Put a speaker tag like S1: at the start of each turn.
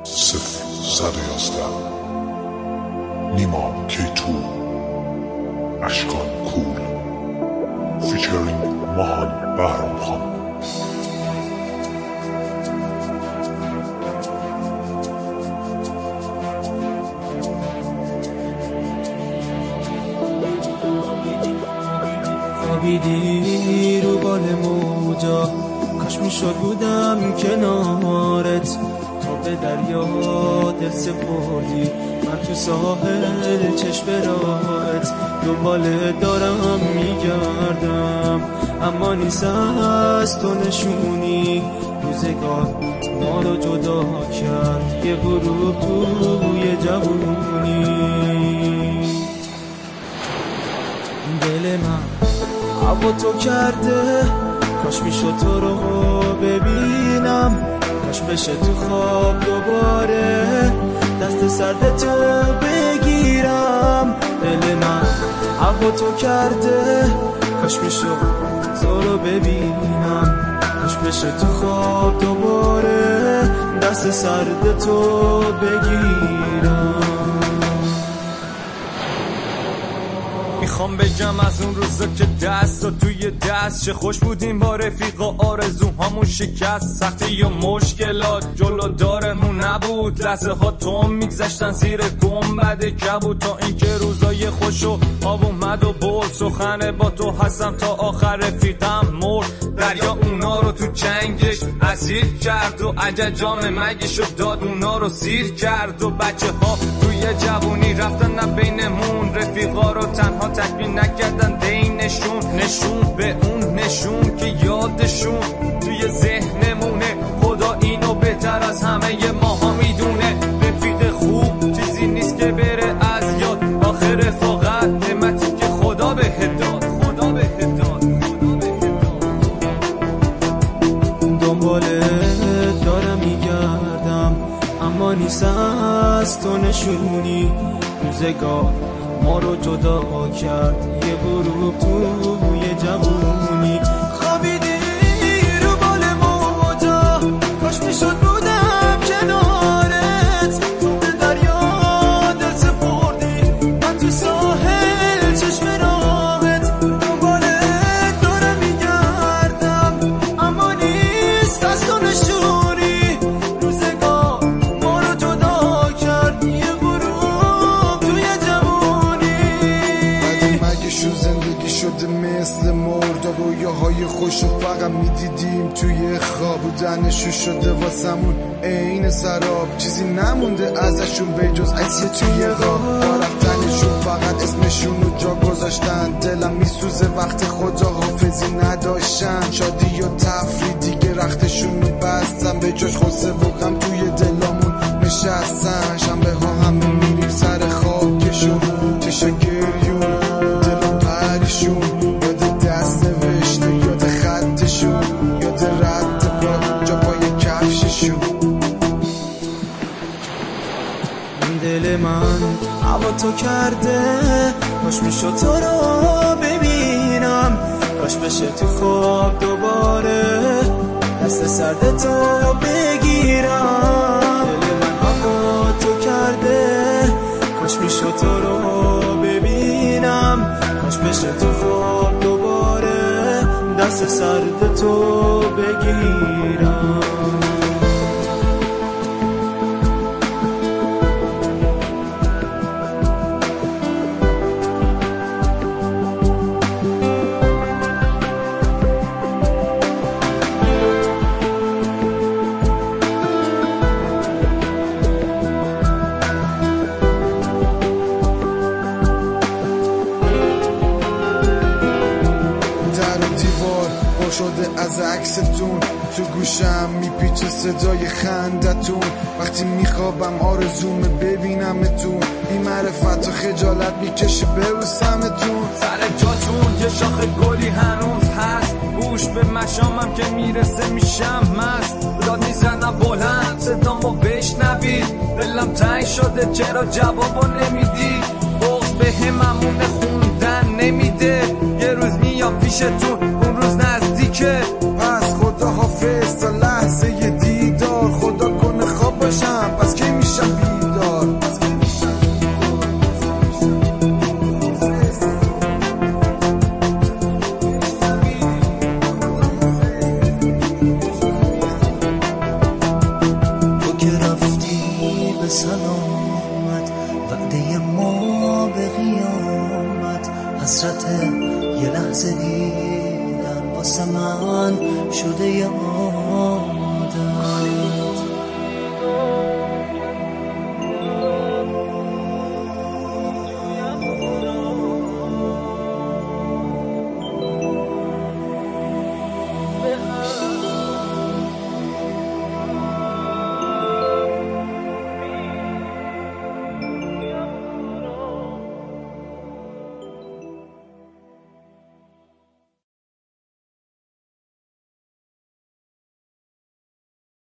S1: 011 نیما کیتو اشکان کول فیچرینگ ماهان بهرام خان.
S2: خوابیدی رو بال موجا، کاش میشد بودم کنارت، تو به دریا دل سپردی، من تو ساحل چشم راحت دنبالت دارم میگردم، اما نیست از تو نشونی، روزگار ما رو جدا کرد یه غروب توی جوونی. دل من هوا تو کرده، کاش میشد تو رو ببینم، کاش بشه تو خواب دوباره دست سرد تو بگیرم. دل من هوا تو کرده، کاش میشد تو رو ببینم، کاش بشه تو خواب دوباره دست سرد تو بگیرم.
S3: میخوام بگم از اون روزا که دستا توی دست، چه خوش بودیم با رفیقا، آرزوهامون شکست، سختی یا مشکلات جلو دارمون نبود، لحظه ها توم میگذشتن زیر گنبد کبود، تا اینکه روزای خوشو آب اومد و برد، سخن با تو هستم تا آخر رفیقم مرد، دریا اونا رو تو چنگش اسیر کرد و عججام مگیشو داد اونا رو سیر کرد، و بچه ها توی جوونی رفتن نه بینمون، رفیقا رو تنها تکمیل نکردن دینشون، نشون به اون نشون که یادشون توی ذهنمونه، خدا اینو بهتر از همه ماها میدونه، رفیق خوب چیزی نیست که بره از یاد، آخر رفاقت نعمتی که خدا بهت داد، خدا بهت داد، خدا بهت داد.
S2: دنبالت دارم میگردم، اما نیست از تو نشونی، روزگار ما رو جدا کرد یه غروب توی جوونی. خوابیدی رو بال موجا، کاش میشد بودم کنارت، تو به دریا دل سپردی، من تو ساحل چشم راحت دنبالت دارم میگردم، اما نیست از تو نشونی، روزگار ما رو جدا کرد یه غروب توی جوونی.
S4: زندگی شده مثل مرد، رویاهای خوش رو فقط میدیدیم توی خواب، بودنشون شده واسمون عین سراب، چیزی نمونده ازشون به جز عکس توی خواب، با رفتنشون فقط اسمشون رو جا گذاشتن، دلم میسوزه وقت خدا حافظی نداشتن، شادی و تفریح دیگه رختشون رو بستن، به جاش خسته و غم توی دلامون نشستن، شنبه ها همه میریم سر خاکشون، چشا گریون یاد دست نوشته، یاد خطشون، یاد رد پا جا پای کفششون.
S2: دل من هوا تو کرده، کاش میشد تو رو ببینم، کاش بشه تو خواب دوباره دست سرد تو بگیرم. دل من هوا تو کرده، کاش میشد تو رو ببینم، کاش بشه تو خواب دوباره دست سرد تو بگیرم.
S4: شده از عکستون، تو گوشم میپیچه صدای خندتون، وقتی میخوابم آرزوم ببینمتون، این معرفت و خجالت میکشه ببوسمتون،
S3: سر جاتون یه شاخ گلی هنوز هست، گوش به مشامم که میرسه میشم مست، داد میزنم بلند صدامو بشنوید، دلم تنگ شده چرا جوابو نمیدی، بغض به هممونه خوندن نمیده، یه روز میام پیشتون اون روز نزدیکه،
S4: پس خدا حافظ تا لحظه دیدار، خدا کنه خواب باشم پس که
S2: شده یادم.